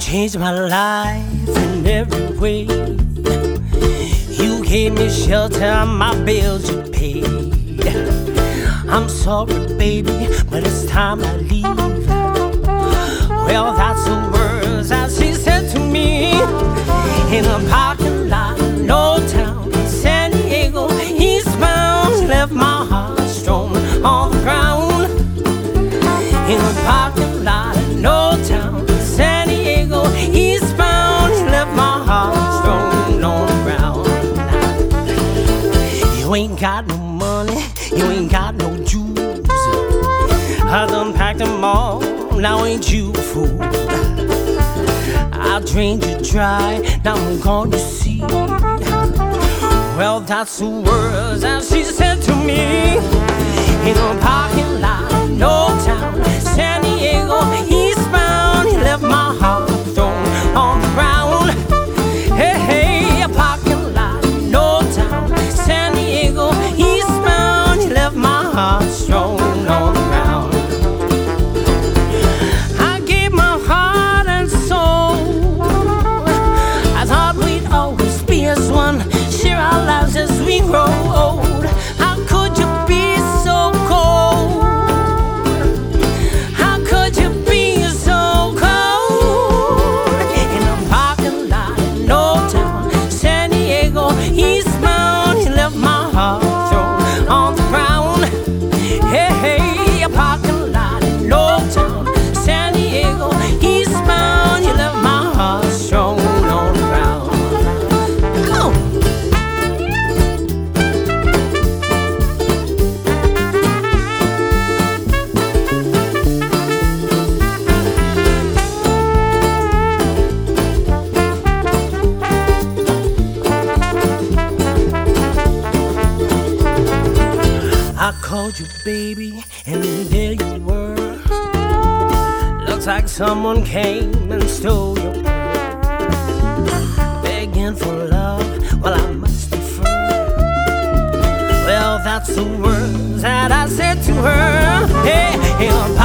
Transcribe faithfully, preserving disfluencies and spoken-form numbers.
changed my life in every way. You gave me shelter, my bills you paid. I'm sorry, baby, but it's time I leave. Well, that's the words that she said to me in a parking lot in Old Town, San Diego, eastbound. She left my heart strewn on the ground in a parking lot in Old Town, San Diego, eastbound. She left my heart strewn on the ground. You ain't got no money, you ain't got no jewels. I done packed them all, now ain't you a fool? I drained you dry, now I'm gone, you see. Well, that's the words that she said to me in a parking lot in Old Town, San Diego, eastbound. He left my heart thrown on the ground. Hey, hey, a parking lot in Old Town, San Diego, eastbound. He left my heart thrown on the ground. I gave my heart and soul. I thought we'd always be as one, share our lives as we grow old. How could you be so cold? How could you be so cold? In a parking lot in Old Town, San Diego, eastbound. You left my heart thrown on the ground. Hey, hey, a parking lot in Old Town, San Diego, eastbound. You left my heart thrown on the ground. Come on. I called you baby, and there you were. Looks like someone came and stole your pearl. Begging for love, well I must defer. Well, that's the words that I said to her. Hey, hey,